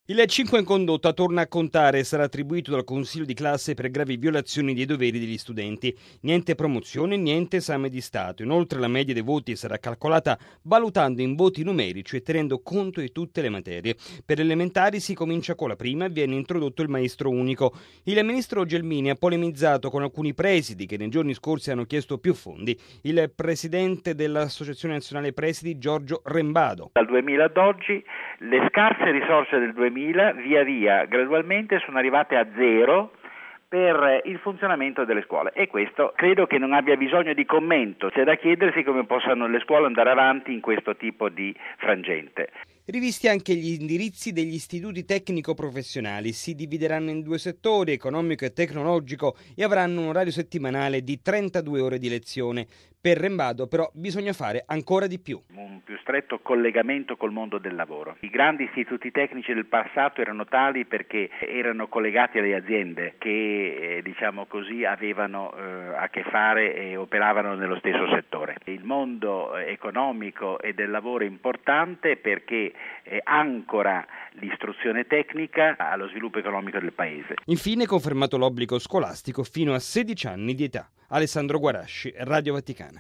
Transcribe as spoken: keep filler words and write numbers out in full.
Il cinque in condotta torna a contare e sarà attribuito dal Consiglio di classe per gravi violazioni dei doveri degli studenti. Niente promozione, niente esame di Stato. Inoltre la media dei voti sarà calcolata valutando in voti numerici e tenendo conto di tutte le materie. Per le elementari si comincia con la prima e viene introdotto il maestro unico. Il ministro Gelmini ha polemizzato con alcuni presidi che nei giorni scorsi hanno chiesto più fondi. Il presidente dell'Associazione Nazionale Presidi, Giorgio Rembado. Dal duemila ad oggi le scarse risorse del duemila via via gradualmente sono arrivate a zero per il funzionamento delle scuole, e questo credo che non abbia bisogno di commento. C'è da chiedersi come possano le scuole andare avanti in questo tipo di frangente. Rivisti anche gli indirizzi degli istituti tecnico-professionali. Si divideranno in due settori, economico e tecnologico, e avranno un orario settimanale di trentadue ore di lezione. Per Rembado però bisogna fare ancora di più. Un più stretto collegamento col mondo del lavoro. I grandi istituti tecnici del passato erano tali perché erano collegati alle aziende che, eh, diciamo così, avevano eh, a che fare e operavano nello stesso settore. Il mondo economico e del lavoro è importante perché eh, ancora l'istruzione tecnica allo sviluppo economico del paese. Infine confermato l'obbligo scolastico fino a sedici anni di età. Alessandro Guarasci, Radio Vaticana.